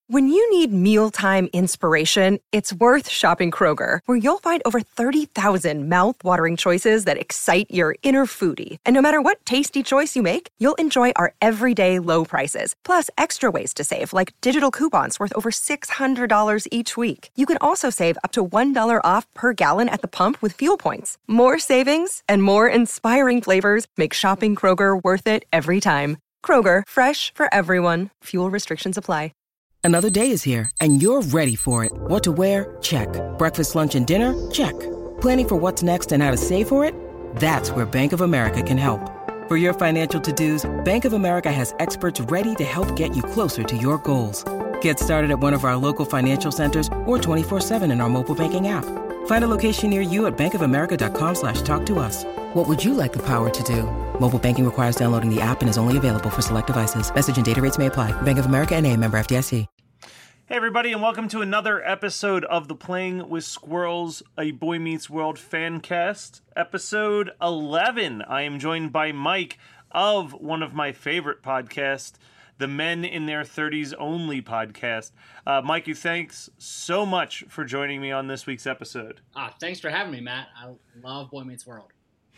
When you need mealtime inspiration, it's worth shopping Kroger, where you'll find over 30,000 mouth-watering choices that excite your inner foodie. And no matter what tasty choice you make, you'll enjoy our everyday low prices, plus extra ways to save, like digital coupons worth over $600 each week. You can also save up to $1 off per gallon at the pump with fuel points. More savings and more inspiring flavors make shopping Kroger worth it every time. Kroger, fresh for everyone. Fuel restrictions apply. Another day is here, and you're ready for it. What to wear? Check. Breakfast, lunch, and dinner? Check. Planning for what's next and how to save for it? That's where Bank of America can help. For your financial to-dos, Bank of America has experts ready to help get you closer to your goals. Get started at one of our local financial centers or 24/7 in our mobile banking app. Find a location near you at bankofamerica.com/talktous. What would you like the power to do? Mobile banking requires downloading the app and is only available for select devices. Message and data rates may apply. Bank of America N.A., member FDIC. Hey everybody, and welcome to another episode of the Playing with Squirrels, a Boy Meets World fan cast, episode 11. I am joined by Mike of one of my favorite podcasts, the Men in Their 30s Only podcast. Mikey, thanks so much for joining me on this week's episode. Thanks for having me, Matt. I love Boy Meets World.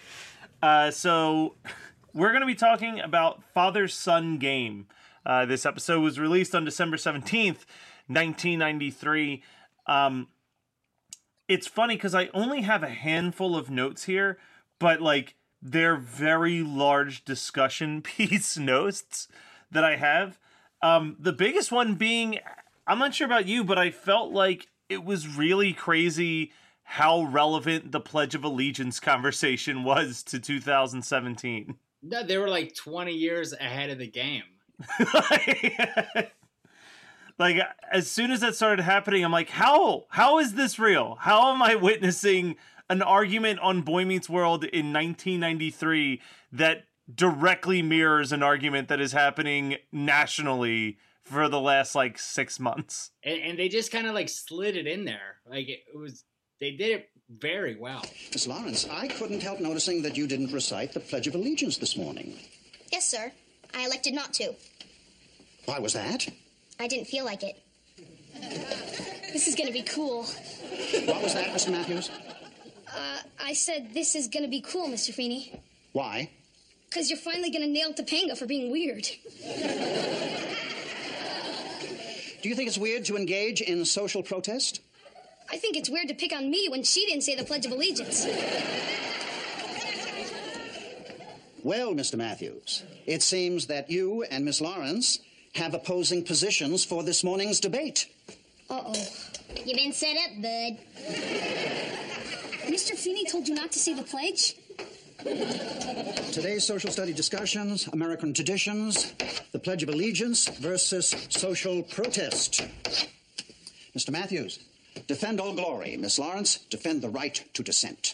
So we're going to be talking about Father-Son Game. This episode was released on December 17th, 1993. It's funny because I only have a handful of notes here, but like they're very large discussion piece notes that I have. The biggest one being, I'm not sure about you, but I felt like it was really crazy how relevant the Pledge of Allegiance conversation was to 2017. No, they were like 20 years ahead of the game. Like, as soon as that started happening, I'm like, how is this real? How am I witnessing an argument on Boy Meets World in 1993 that directly mirrors an argument that is happening nationally for the last, 6 months? And they just kind of, slid it in there. They did it very well. Miss Lawrence, I couldn't help noticing that you didn't recite the Pledge of Allegiance this morning. Yes, sir. I elected not to. Why was that? I didn't feel like it. This is gonna be cool. What was that, Mr. Matthews? I said this is gonna be cool, Mr. Feeney. Why? Because you're finally gonna nail Topanga for being weird. Do you think it's weird to engage in social protest? I think it's weird to pick on me when she didn't say the Pledge of Allegiance. Well, Mr. Matthews, it seems that you and Miss Lawrence have opposing positions for this morning's debate. Uh-oh. You've been set up, bud. Mr. Feeney told you not to say the pledge? Today's social study discussions, American traditions, the Pledge of Allegiance versus social protest. Mr. Matthews, defend all glory. Miss Lawrence, defend the right to dissent.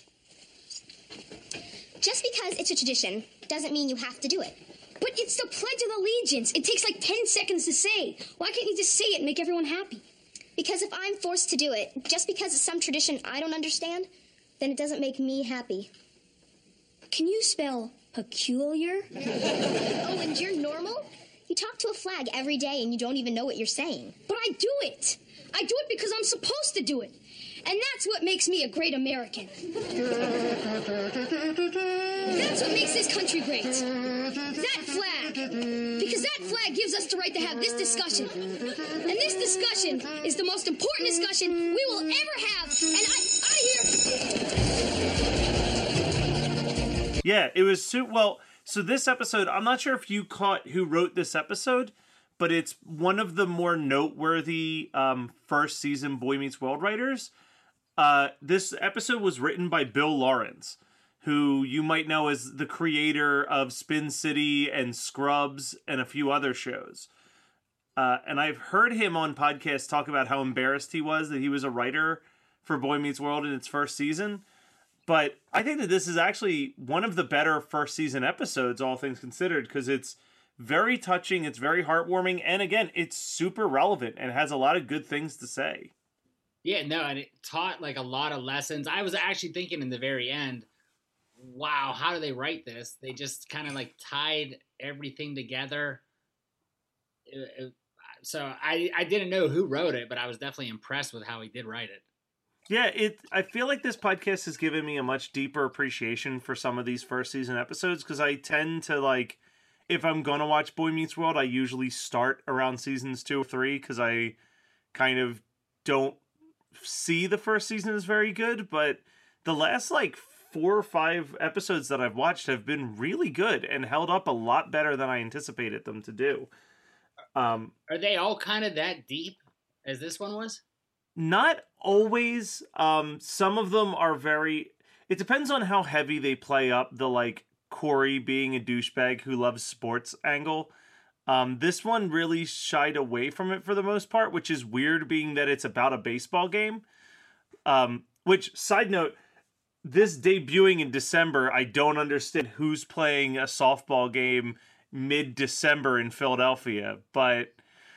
Just because it's a tradition doesn't mean you have to do it. But it's the Pledge of Allegiance. It takes 10 seconds to say. Why can't you just say it and make everyone happy? Because if I'm forced to do it, just because it's some tradition I don't understand, then it doesn't make me happy. Can you spell peculiar? Oh, and you're normal? You talk to a flag every day and you don't even know what you're saying. But I do it. I do it because I'm supposed to do it. And that's what makes me a great American. That's what makes this country great. That flag. Because that flag gives us the right to have this discussion. And this discussion is the most important discussion we will ever have. And I hear... Yeah, it was so this episode, I'm not sure if you caught who wrote this episode, but it's one of the more noteworthy first season Boy Meets World writers. This episode was written by Bill Lawrence, who you might know as the creator of Spin City and Scrubs and a few other shows. And I've heard him on podcasts talk about how embarrassed he was that he was a writer for Boy Meets World in its first season. But I think that this is actually one of the better first season episodes, all things considered, because it's very touching, it's very heartwarming, and again, it's super relevant and has a lot of good things to say. Yeah, no, and it taught a lot of lessons. I was actually thinking in the very end, wow, how do they write this? They just kind of tied everything together. So I didn't know who wrote it, but I was definitely impressed with how he did write it. Yeah, I feel like this podcast has given me a much deeper appreciation for some of these first season episodes, because I tend to, like, if I'm going to watch Boy Meets World, I usually start around seasons 2 or 3, because I kind of don't see the first season as very good, but the last, like, 4 or 5 episodes that I've watched have been really good and held up a lot better than I anticipated them to do. Are they all kind of that deep as this one was? Not always. Some of them are very... It depends on how heavy they play up the, like, Corey being a douchebag who loves sports angle. This one really shied away from it for the most part, which is weird, being that it's about a baseball game. Which, side note, this debuting in December, I don't understand who's playing a softball game mid-December in Philadelphia, but...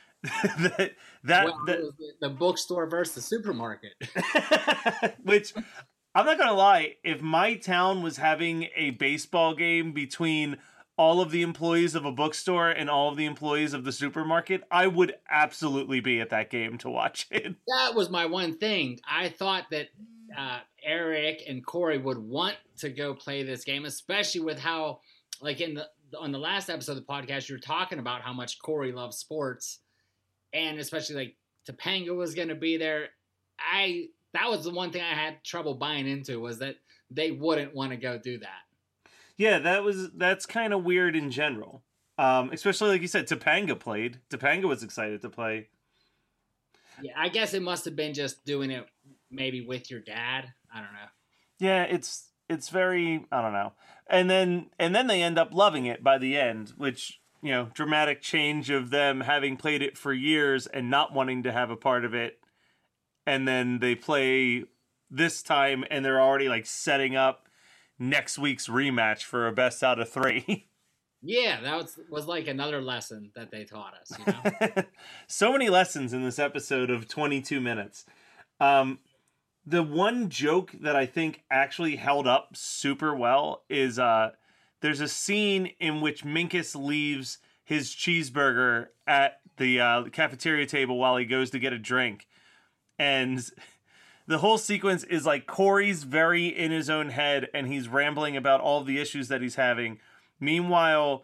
the bookstore versus the supermarket. Which, I'm not gonna lie, if my town was having a baseball game between all of the employees of a bookstore and all of the employees of the supermarket, I would absolutely be at that game to watch it. That was my one thing. I thought that Eric and Corey would want to go play this game, especially with how, like, on the last episode of the podcast, you were talking about how much Corey loves sports. And especially, like, Topanga was going to be there. That was the one thing I had trouble buying into, was that they wouldn't want to go do that. Yeah, that's kind of weird in general. Especially, like you said, Topanga played. Topanga was excited to play. Yeah, I guess it must have been just doing it maybe with your dad. I don't know. Yeah, it's very, I don't know. And then they end up loving it by the end, which... You know, dramatic change of them having played it for years and not wanting to have a part of it. And then they play this time and they're already, like, setting up next week's rematch for a best out of 3. Yeah, that was like another lesson that they taught us, you know? So many lessons in this episode of 22 minutes. The one joke that I think actually held up super well is... there's a scene in which Minkus leaves his cheeseburger at the cafeteria table while he goes to get a drink. And the whole sequence is like Corey's very in his own head and he's rambling about all the issues that he's having. Meanwhile,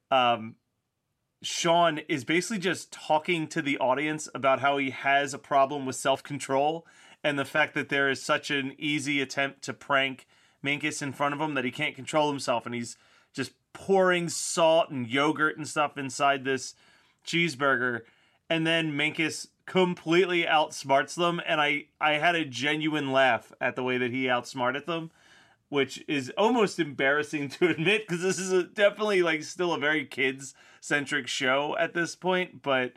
Sean is basically just talking to the audience about how he has a problem with self-control and the fact that there is such an easy attempt to prank Minkus in front of him that he can't control himself, and he's just pouring salt and yogurt and stuff inside this cheeseburger, and then Minkus completely outsmarts them, and I had a genuine laugh at the way that he outsmarted them, which is almost embarrassing to admit, because this is definitely, like, still a very kids-centric show at this point, but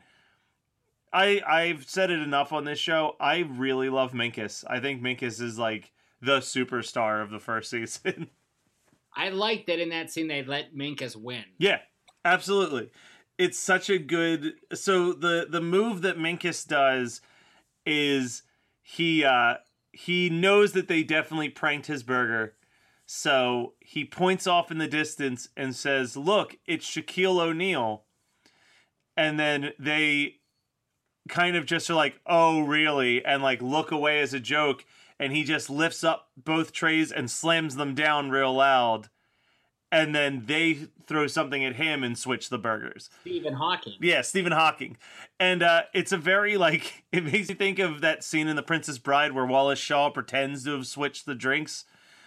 I've said it enough on this show. I really love Minkus. I think Minkus is, like, the superstar of the first season. I like that in that scene they let Minkus win. Yeah, absolutely. It's such a good... So the move that Minkus does is he knows that they definitely pranked his burger. So he points off in the distance and says, "Look, it's Shaquille O'Neal." And then they kind of just are like, "Oh, really?" And, like, look away as a joke. And he just lifts up both trays and slams them down real loud. And then they throw something at him and switch the burgers. Stephen Hawking. Yeah, Stephen Hawking. And it's a very, like, it makes me think of that scene in The Princess Bride where Wallace Shaw pretends to have switched the drinks.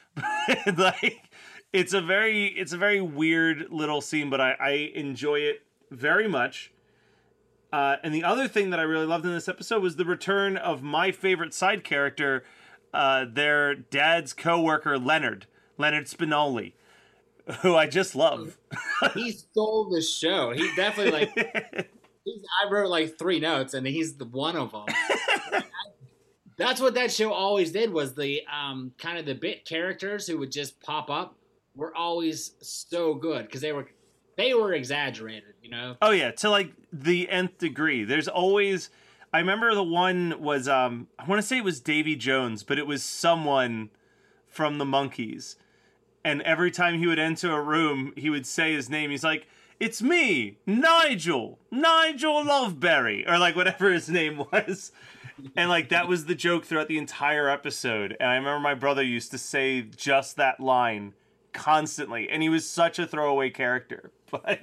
Like, it's a very weird little scene, but I enjoy it very much. And the other thing that I really loved in this episode was the return of my favorite side character, their dad's co-worker, Leonard Spinelli, who I just love. He stole the show. He definitely, like, I wrote like 3 notes and he's the one of them. That's what that show always did, was the kind of the bit characters who would just pop up were always so good because they were exaggerated, you know? Oh yeah, to, like, the nth degree. There's always... I remember the one was, I want to say it was Davy Jones, but it was someone from the Monkees. And every time he would enter a room, he would say his name. He's like, it's me, Nigel Loveberry, or like whatever his name was. And like that was the joke throughout the entire episode. And I remember my brother used to say just that line constantly, and he was such a throwaway character. But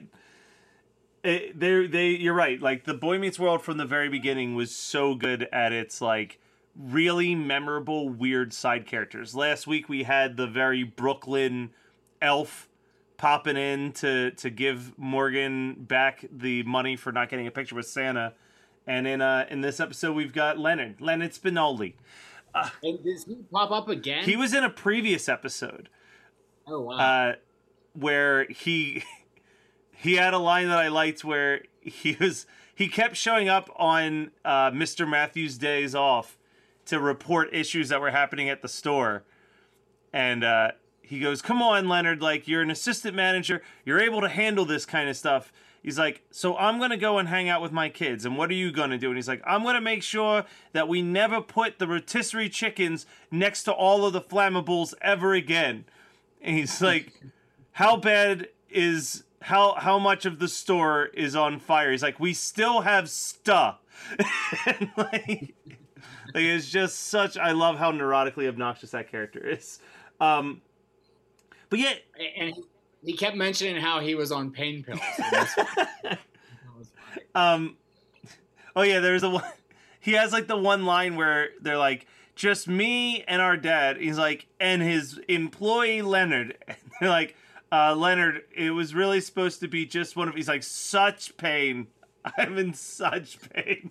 you're right. Like the Boy Meets World from the very beginning was so good at its like really memorable weird side characters. Last week we had the very Brooklyn elf popping in to give Morgan back the money for not getting a picture with Santa. And in this episode, we've got Leonard Spinoli. And does he pop up again? He was in a previous episode. Oh, wow. Where he had a line that I liked where he kept showing up on Mr. Matthews' days off to report issues that were happening at the store. And he goes, "Come on, Leonard, like you're an assistant manager. You're able to handle this kind of stuff." He's like, "So I'm going to go and hang out with my kids. And what are you going to do?" And he's like, "I'm going to make sure that we never put the rotisserie chickens next to all of the flammables ever again." And he's like, "How bad is, how much of the store is on fire?" He's like, "We still have stuff." And like it's just such, I love how neurotically obnoxious that character is. But yeah. And he kept mentioning how he was on pain pills. Oh yeah, there's a one. He has like the one line where they're like, "Just me and our dad." He's like, "And his employee Leonard." And they're like, "Leonard, it was really supposed to be just one of." He's like, "Such pain. I'm in such pain."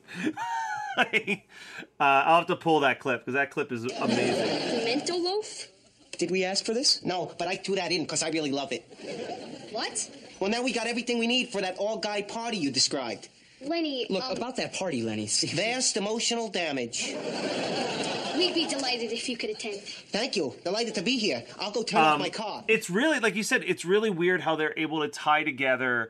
I'll have to pull that clip because that clip is amazing. Pimento loaf? Did we ask for this? No, but I threw that in because I really love it. What? Well, now we got everything we need for that all-guy party you described. Lenny, Look, about that party, Lenny. Vast emotional damage. we'd be delighted if you could attend. Thank you. Delighted to be here. I'll go turn off my car. It's really, like you said, it's really weird how they're able to tie together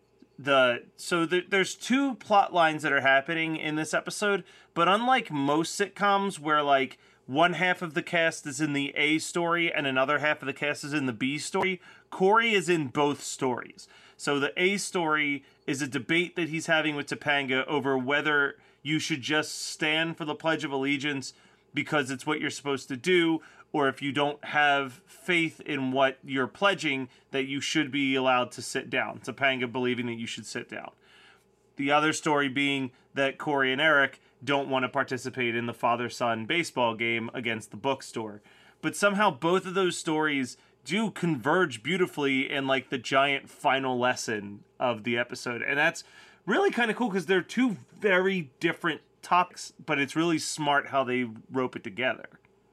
there's two plot lines that are happening in this episode, but unlike most sitcoms where like one half of the cast is in the A story and another half of the cast is in the B story, Corey is in both stories. So the A story is a debate that he's having with Topanga over whether you should just stand for the Pledge of Allegiance because it's what you're supposed to do, or if you don't have faith in what you're pledging, that you should be allowed to sit down. Topanga believing that you should sit down. The other story being that Corey and Eric don't want to participate in the father-son baseball game against the bookstore. But somehow both of those stories do converge beautifully in like the giant final lesson of the episode. And that's really kind of cool because they're two very different topics, but it's really smart how they rope it together.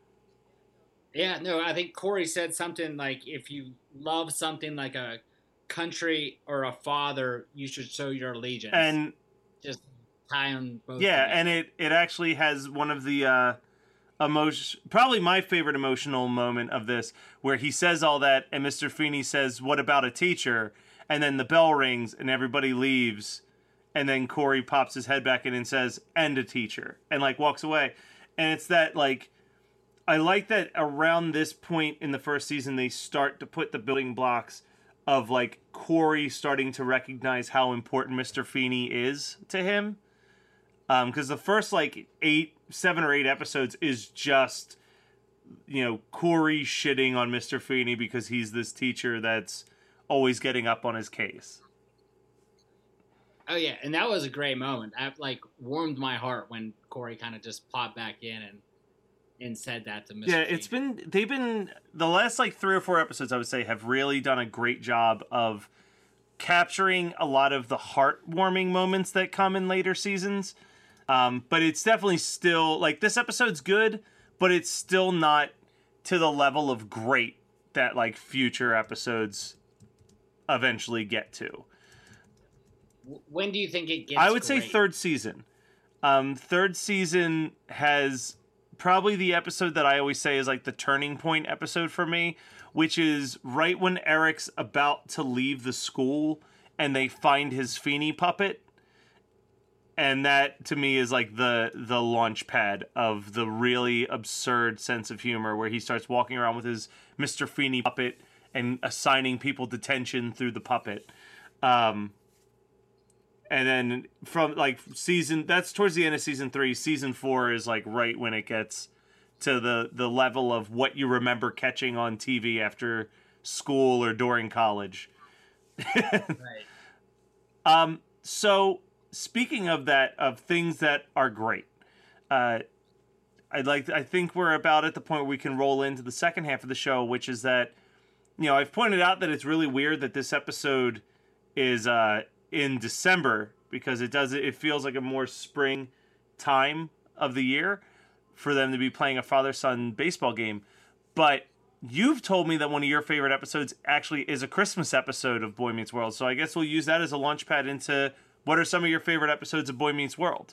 Yeah, no, I think Corey said something like, if you love something like a country or a father, you should show your allegiance. And just tie on both. Yeah, together. and it actually has one of the probably my favorite emotional moment of this, where he says all that, and Mr. Feeney says, "What about a teacher?" And then the bell rings, and everybody leaves, and then Corey pops his head back in and says, "And a teacher," and like walks away. And it's that like, I like that around this point in the first season, they start to put the building blocks of like Corey starting to recognize how important Mr. Feeney is to him. Because the first like 7 or 8 episodes is just, you know, Corey shitting on Mr. Feeney because he's this teacher that's always getting up on his case. Oh yeah, and that was a great moment. That like warmed my heart when Corey kind of just popped back in and said that to Mr. Yeah, Feeney. they've been the last like 3 or 4 episodes, I would say, have really done a great job of capturing a lot of the heartwarming moments that come in later seasons. But it's definitely still like, this episode's good, but it's still not to the level of great that like future episodes eventually get to. When do you think it gets I would say great? third season. Third season has probably the episode that I always say is like the turning point episode for me, which is right when Eric's about to leave the school and they find his Feeney puppet. And that, to me, is like the launch pad of the really absurd sense of humor, where he starts walking around with his Mr. Feeney puppet and assigning people detention through the puppet. And then from like that's towards the end of season 3. Season 4 is like right when it gets to the level of what you remember catching on TV after school or during college. Right. So speaking of that, of things that are great, I think we're about at the point where we can roll into the second half of the show, which is that, I've pointed out that it's really weird that this episode is in December, because it feels like a more spring time of the year for them to be playing a father-son baseball game. But you've told me that one of your favorite episodes actually is a Christmas episode of Boy Meets World. So I guess we'll use that as a launch pad into what are some of your favorite episodes of Boy Meets World.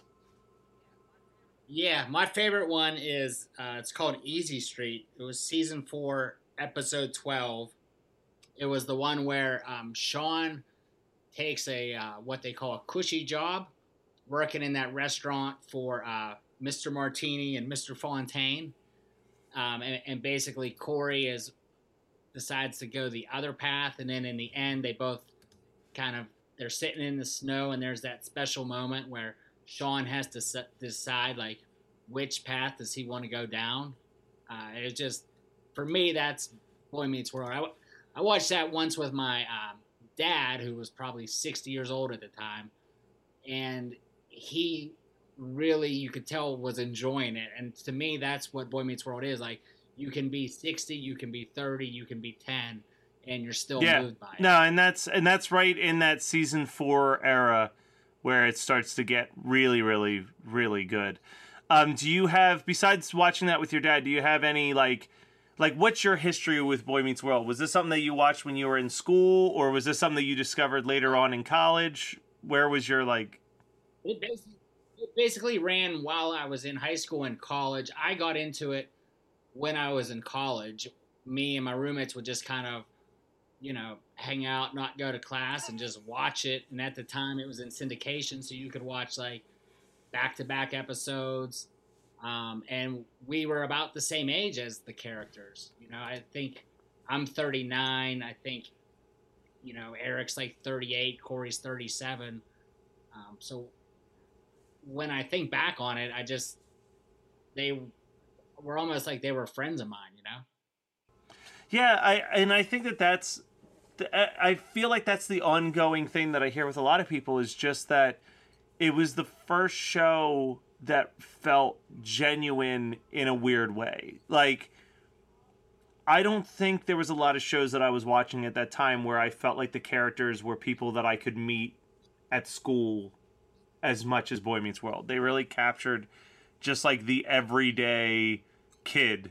Yeah, my favorite one is, it's called Easy Street. It was season 4, episode 12. It was the one where Sean takes what they call a cushy job, working in that restaurant for Mr. Martini and Mr. Fontaine. And basically Corey decides to go the other path, and then in the end they both they're sitting in the snow, and there's that special moment where Sean has to decide like which path does he want to go down. It just, for me, that's Boy Meets World. I watched that once with my dad, who was probably 60 years old at the time, and he really, you could tell, was enjoying it. And to me, that's what Boy Meets World is. Like, you can be 60, you can be 30, you can be 10, and you're still moved by it. No, and that's right in that season 4 era where it starts to get really, really, really good. Do you have, besides watching that with your dad, do you have any like what's your history with Boy Meets World? Was this something that you watched when you were in school, or was this something that you discovered later on in college? Where was your like? It basically ran while I was in high school and college. I got into it when I was in college. Me and my roommates would just kind of, hang out, not go to class, and just watch it. And at the time, it was in syndication, so you could watch like back-to-back episodes. And we were about the same age as the characters. I think I'm 39. I think, Eric's like 38. Corey's 37. So when I think back on it, they were almost like they were friends of mine, Yeah, I think that's, I feel like that's the ongoing thing that I hear with a lot of people, is just that it was the first show that felt genuine in a weird way. Like, I don't think there was a lot of shows that I was watching at that time where I felt like the characters were people that I could meet at school as much as Boy Meets World. They really captured just like the everyday kid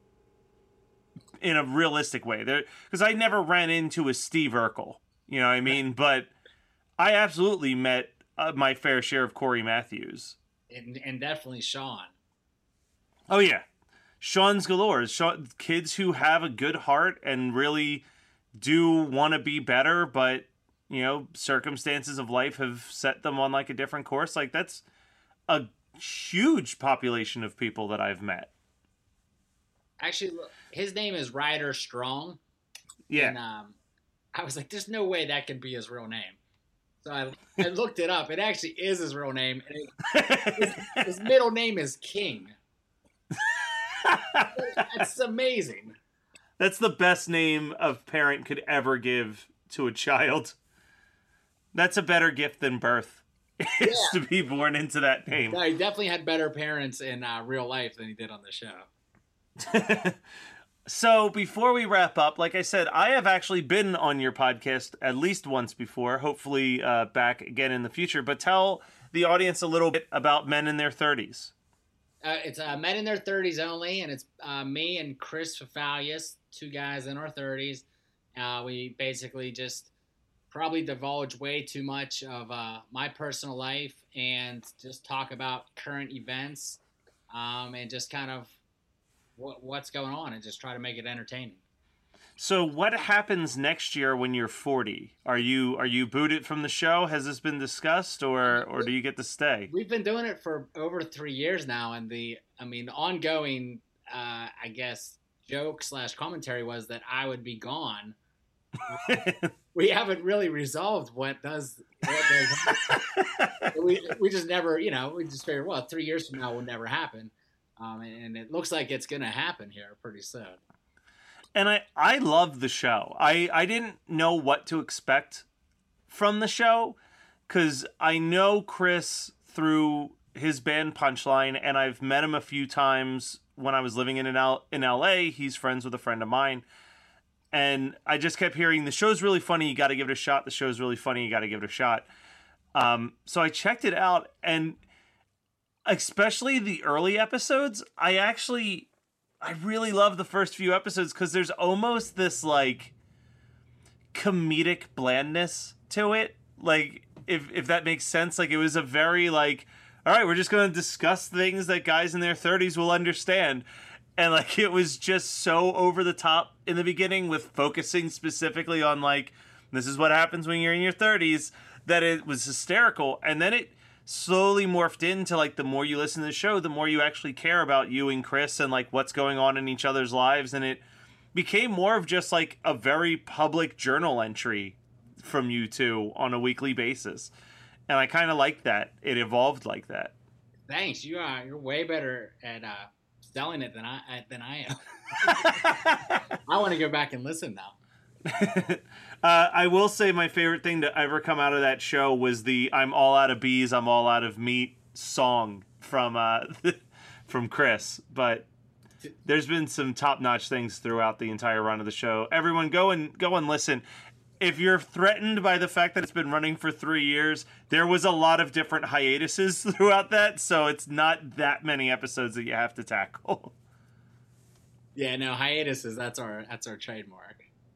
in a realistic way. Because I never ran into a Steve Urkel, you know what I mean? But I absolutely met my fair share of Corey Matthews. And definitely Sean. Oh, yeah. Sean's galore. Kids who have a good heart and really do want to be better, but, circumstances of life have set them on like a different course. Like, that's a huge population of people that I've met. Actually, look, his name is Ryder Strong. Yeah. And I was like, there's no way that could be his real name. So I looked it up. It actually is his real name. And his middle name is King. That's amazing. That's the best name a parent could ever give to a child. That's a better gift than birth. Is to be born into that name. No, he definitely had better parents in real life than he did on the show. So before we wrap up, like I said, I have actually been on your podcast at least once before, hopefully back again in the future. But tell the audience a little bit about Men in Their 30s. It's Men in Their 30s only, and it's me and Chris Fafalius, 2 guys in our 30s. We basically just probably divulge way too much of my personal life and just talk about current events and just kind of what's going on, and just try to make it entertaining. So what happens next year when you're 40? Are you booted from the show? Has this been discussed, or do you get to stay? We've been doing it for over 3 years now, and the ongoing, I guess, joke / commentary was that I would be gone We haven't really resolved what does we just never, we just figured, well, 3 years from now will never happen. And it looks like it's going to happen here pretty soon. And I love the show. I didn't know what to expect from the show because I know Chris through his band Punchline, and I've met him a few times when I was living in LA. He's friends with a friend of mine. And I just kept hearing, the show's really funny, you got to give it a shot. The show's really funny, you got to give it a shot. So I checked it out, and especially the early episodes, I really love the first few episodes because there's almost this like comedic blandness to it. Like if that makes sense, like it was a very like, all right, we're just going to discuss things that guys in their 30s will understand. And like it was just so over the top in the beginning with focusing specifically on like, this is what happens when you're in your 30s, that it was hysterical. And then it slowly morphed into like, the more you listen to the show, the more you actually care about you and Chris and like what's going on in each other's lives. And it became more of just like a very public journal entry from you two on a weekly basis. And I kind of like that. It evolved like that. Thanks. You're way better at selling it than I am. I want to go back and listen now. I will say my favorite thing to ever come out of that show was the "I'm all out of bees, I'm all out of meat" song from Chris. But there's been some top-notch things throughout the entire run of the show. Everyone, go and listen. If you're threatened by the fact that it's been running for 3 years, there was a lot of different hiatuses throughout that, so it's not that many episodes that you have to tackle. Yeah, no, hiatuses, that's our trademark.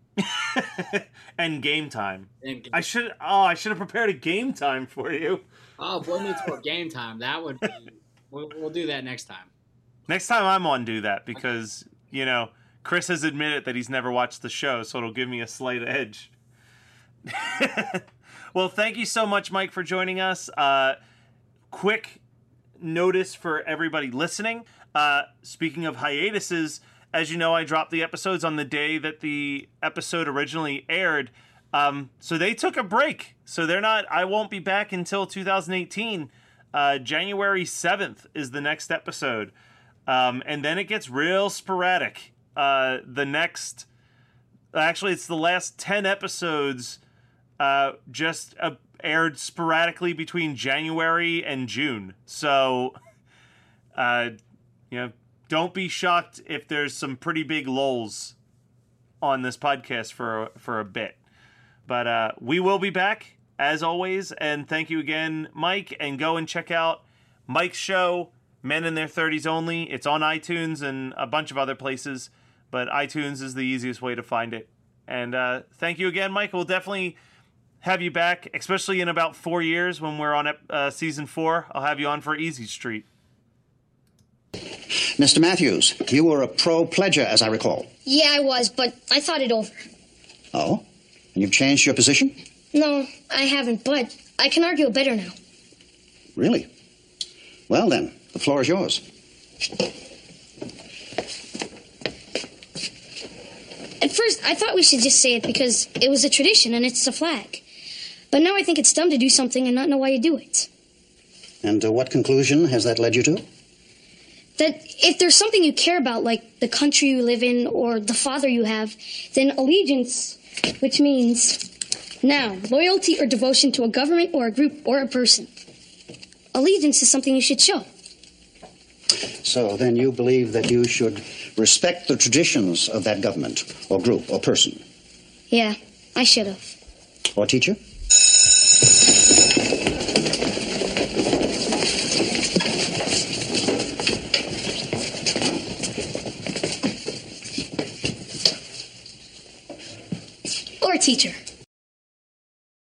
And game time. I should have prepared a game time for you. Oh, Boy Meets World game time. That would be we'll do that next time. Next time I'm on, do that because, Chris has admitted that he's never watched the show, so it'll give me a slight edge. Well, thank you so much, Mike, for joining us. Quick notice for everybody listening. Speaking of hiatuses, as you know, I dropped the episodes on the day that the episode originally aired. So they took a break. So I won't be back until 2018. January 7th is the next episode. And then it gets real sporadic. It's the last 10 episodes just aired sporadically between January and June. So, don't be shocked if there's some pretty big lulls on this podcast for a bit. But we will be back, as always, and thank you again, Mike, and go and check out Mike's show, Men in Their 30s Only. It's on iTunes and a bunch of other places, but iTunes is the easiest way to find it. And thank you again, Mike. We'll definitely have you back, especially in about 4 years when we're on season 4. I'll have you on for Easy Street. Mr. Matthews, you were a pro-pledger, as I recall. Yeah, I was, but I thought it over. Oh? And you've changed your position? No, I haven't, but I can argue it better now. Really? Well, then, the floor is yours. At first, I thought we should just say it because it was a tradition and it's a flag. But now I think it's dumb to do something and not know why you do it. And what conclusion has that led you to? That if there's something you care about, like the country you live in or the father you have, then allegiance, which means, now, loyalty or devotion to a government or a group or a person. Allegiance is something you should show. So then you believe that you should respect the traditions of that government or group or person? Yeah, I should have. Or teacher? Or teacher.